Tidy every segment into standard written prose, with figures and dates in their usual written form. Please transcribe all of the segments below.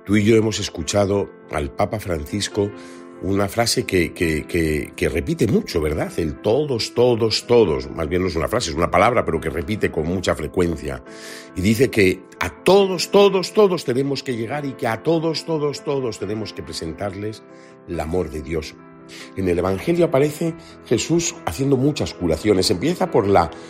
Tú y yo hemos escuchado al Papa Francisco una frase que repite mucho, ¿verdad? El todos, todos, todos. Más bien no es una frase, es una palabra, pero que repite con mucha frecuencia. Y dice que a todos, todos, todos tenemos que llegar y que a todos, todos, todos tenemos que presentarles el amor de Dios. En el Evangelio aparece Jesús haciendo muchas curaciones. Empieza por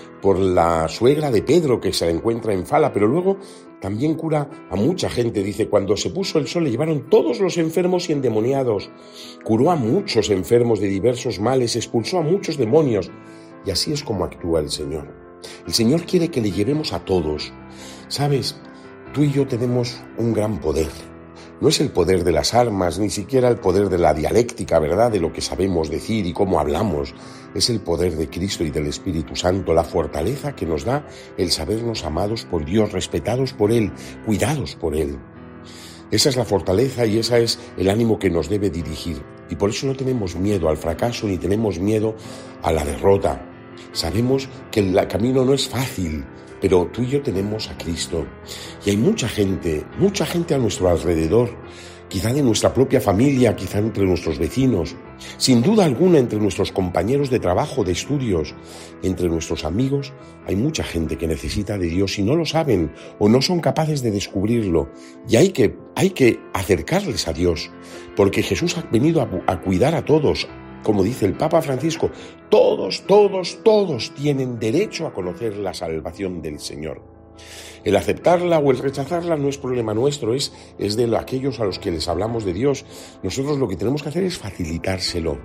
la suegra de Pedro, que se la encuentra en Fala, pero luego también cura a mucha gente. Dice, cuando se puso el sol le llevaron todos los enfermos y endemoniados. Curó a muchos enfermos de diversos males, expulsó a muchos demonios. Y así es como actúa el Señor. El Señor quiere que le llevemos a todos. ¿Sabes? Tú y yo tenemos un gran poder. No es el poder de las armas, ni siquiera el poder de la dialéctica, ¿verdad?, de lo que sabemos decir y cómo hablamos. Es el poder de Cristo y del Espíritu Santo, la fortaleza que nos da el sabernos amados por Dios, respetados por Él, cuidados por Él. Esa es la fortaleza y ese es el ánimo que nos debe dirigir. Y por eso no tenemos miedo al fracaso ni tenemos miedo a la derrota. Sabemos que el camino no es fácil, pero tú y yo tenemos a Cristo. Y hay mucha gente a nuestro alrededor, quizá de nuestra propia familia, quizá entre nuestros vecinos, sin duda alguna entre nuestros compañeros de trabajo, de estudios, entre nuestros amigos. Hay mucha gente que necesita de Dios y no lo saben o no son capaces de descubrirlo. Y hay que acercarles a Dios, porque Jesús ha venido a cuidar a todos. Como dice el Papa Francisco, todos, todos, todos tienen derecho a conocer la salvación del Señor. El aceptarla o el rechazarla no es problema nuestro, es de aquellos a los que les hablamos de Dios. Nosotros lo que tenemos que hacer es facilitárselo.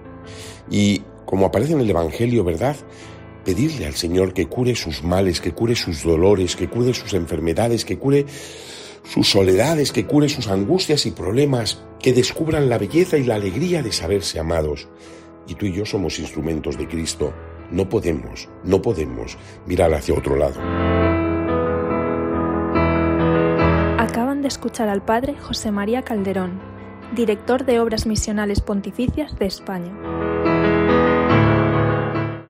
Y como aparece en el Evangelio, ¿verdad?, pedirle al Señor que cure sus males, que cure sus dolores, que cure sus enfermedades, que cure sus soledades, que cure sus angustias y problemas, que descubran la belleza y la alegría de saberse amados. Y tú y yo somos instrumentos de Cristo. No podemos mirar hacia otro lado. Acaban de escuchar al Padre José María Calderón, director de Obras Misionales Pontificias de España.